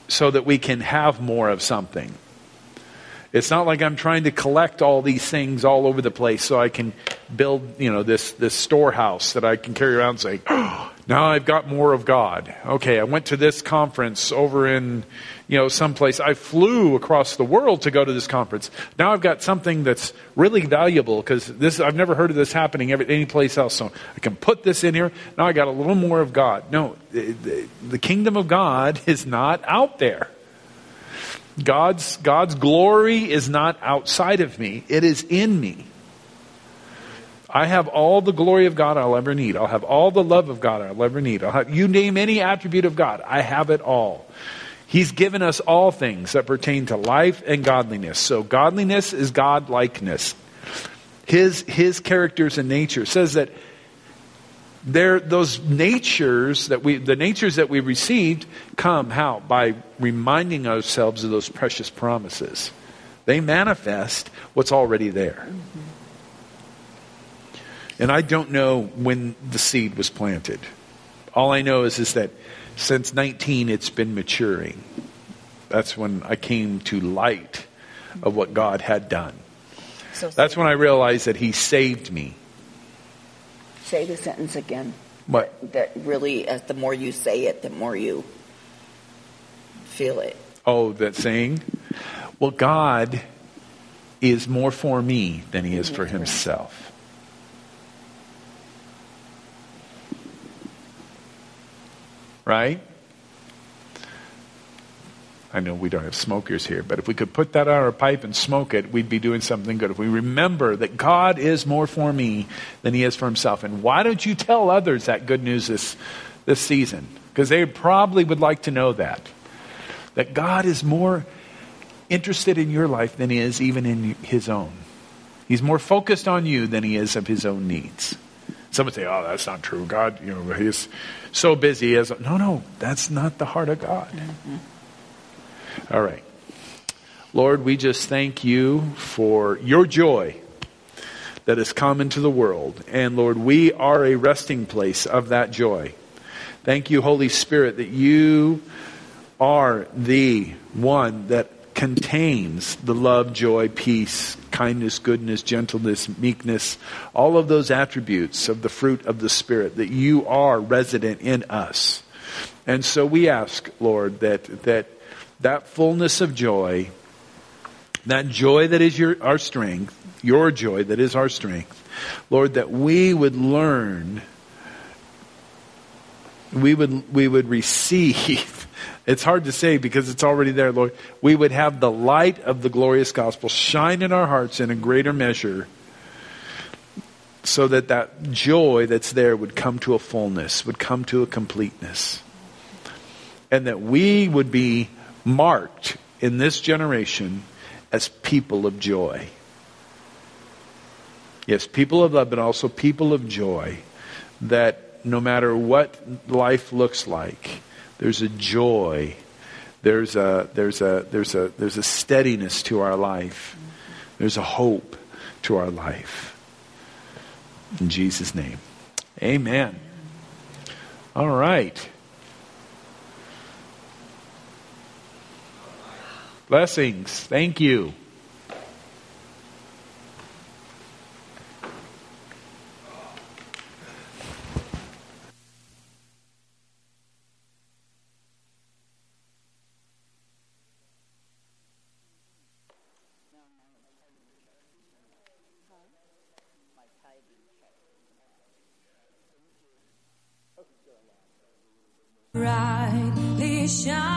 D: so that we can have more of something. It's not like I'm trying to collect all these things all over the place so I can build, this storehouse that I can carry around and say, oh, now I've got more of God. Okay, I went to this conference over in, someplace. I flew across the world to go to this conference. Now I've got something that's really valuable because I've never heard of this happening any place else. So I can put this in here. Now I got a little more of God. No, the kingdom of God is not out there. God's glory is not outside of me. It is in me. I have all the glory of God I'll ever need. I'll have all the love of God I'll ever need. You name any attribute of God, I have it all. He's given us all things that pertain to life and godliness. So godliness is God-likeness. His characters and nature. It says that those natures the natures that we received come how? By reminding ourselves of those precious promises. They manifest what's already there. And I don't know when the seed was planted. All I know is that since 19 it's been maturing. That's when I came to light of what God had done. So that's when I realized that He saved me.
B: Say the sentence again.
D: What?
B: That really, the more you say it, the more you feel it.
D: Oh, that saying? Well, God is more for me than He is for Himself. Right? I know we don't have smokers here, but if we could put that on our pipe and smoke it, we'd be doing something good. If we remember that God is more for me than He is for Himself. And why don't you tell others that good news this season? Because they probably would like to know that. That God is more interested in your life than He is even in His own. He's more focused on you than He is of His own needs. Some would say, oh, that's not true. God, He's so busy. No, that's not the heart of God. Mm-hmm. All right. Lord, we just thank You for Your joy that has come into the world. And Lord, we are a resting place of that joy. Thank You, Holy Spirit, that You are the one that contains the love, joy, peace, kindness, goodness, gentleness, meekness, all of those attributes of the fruit of the Spirit, that You are resident in us. And so we ask, Lord, that fullness of joy, that joy that is our strength, Your joy that is our strength, Lord, that we would learn, we would receive. It's hard to say because it's already there, Lord. We would have the light of the glorious gospel shine in our hearts in a greater measure so that joy that's there would come to a fullness, would come to a completeness. And that we would be marked in this generation as people of joy. Yes, people of love, but also people of joy. That no matter what life looks like, there's a joy. There's a steadiness to our life. There's a hope to our life. In Jesus' name, amen. All right. Blessings. Thank you.
F: Brightly shine.